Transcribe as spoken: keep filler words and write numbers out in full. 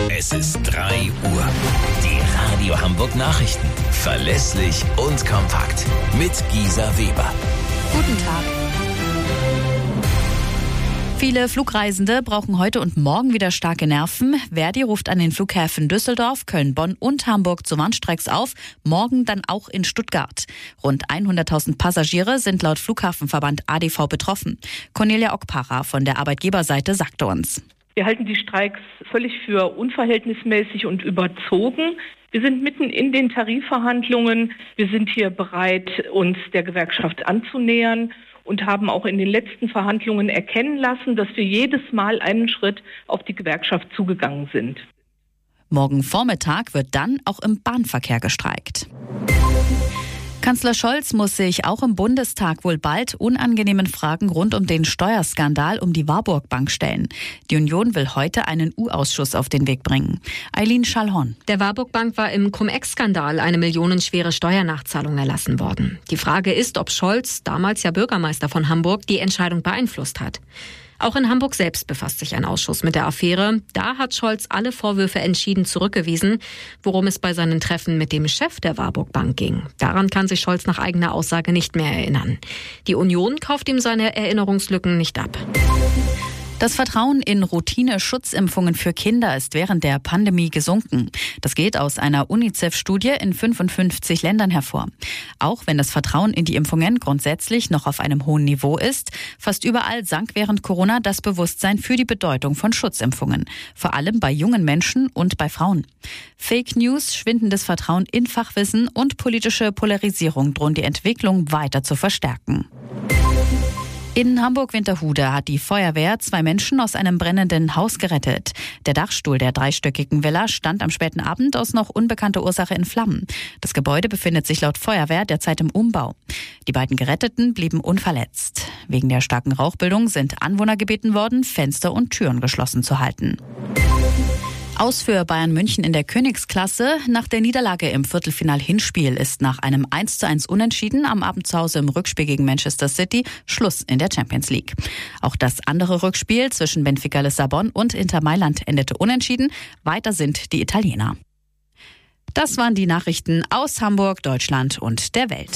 Es ist drei Uhr. Die Radio Hamburg Nachrichten. Verlässlich und kompakt. Mit Gisa Weber. Guten Tag. Viele Flugreisende brauchen heute und morgen wieder starke Nerven. Verdi ruft an den Flughäfen Düsseldorf, Köln, Bonn und Hamburg zu Warnstreiks auf. Morgen dann auch in Stuttgart. Rund hunderttausend Passagiere sind laut Flughafenverband A D V betroffen. Cornelia Ockpacher von der Arbeitgeberseite sagte uns: Wir halten die Streiks völlig für unverhältnismäßig und überzogen. Wir sind mitten in den Tarifverhandlungen. Wir sind hier bereit, uns der Gewerkschaft anzunähern und haben auch in den letzten Verhandlungen erkennen lassen, dass wir jedes Mal einen Schritt auf die Gewerkschaft zugegangen sind. Morgen Vormittag wird dann auch im Bahnverkehr gestreikt. Kanzler Scholz muss sich auch im Bundestag wohl bald unangenehmen Fragen rund um den Steuerskandal um die Warburg Bank stellen. Die Union will heute einen U-Ausschuss auf den Weg bringen. Eileen Schallhorn. Der Warburg Bank war im Cum-Ex-Skandal eine millionenschwere Steuernachzahlung erlassen worden. Die Frage ist, ob Scholz, damals ja Bürgermeister von Hamburg, die Entscheidung beeinflusst hat. Auch in Hamburg selbst befasst sich ein Ausschuss mit der Affäre. Da hat Scholz alle Vorwürfe entschieden zurückgewiesen, worum es bei seinen Treffen mit dem Chef der Warburg Bank ging. Daran kann sich Scholz nach eigener Aussage nicht mehr erinnern. Die Union kauft ihm seine Erinnerungslücken nicht ab. Das Vertrauen in Routine-Schutzimpfungen für Kinder ist während der Pandemie gesunken. Das geht aus einer UNICEF-Studie in fünfundfünfzig Ländern hervor. Auch wenn das Vertrauen in die Impfungen grundsätzlich noch auf einem hohen Niveau ist, fast überall sank während Corona das Bewusstsein für die Bedeutung von Schutzimpfungen. Vor allem bei jungen Menschen und bei Frauen. Fake News, schwindendes Vertrauen in Fachwissen und politische Polarisierung drohen die Entwicklung weiter zu verstärken. In Hamburg-Winterhude hat die Feuerwehr zwei Menschen aus einem brennenden Haus gerettet. Der Dachstuhl der dreistöckigen Villa stand am späten Abend aus noch unbekannter Ursache in Flammen. Das Gebäude befindet sich laut Feuerwehr derzeit im Umbau. Die beiden Geretteten blieben unverletzt. Wegen der starken Rauchbildung sind Anwohner gebeten worden, Fenster und Türen geschlossen zu halten. Aus für Bayern München in der Königsklasse. Nach der Niederlage im Viertelfinal-Hinspiel ist nach einem eins zu eins Unentschieden am Abend zu Hause im Rückspiel gegen Manchester City Schluss in der Champions League. Auch das andere Rückspiel zwischen Benfica Lissabon und Inter Mailand endete unentschieden. Weiter sind die Italiener. Das waren die Nachrichten aus Hamburg, Deutschland und der Welt.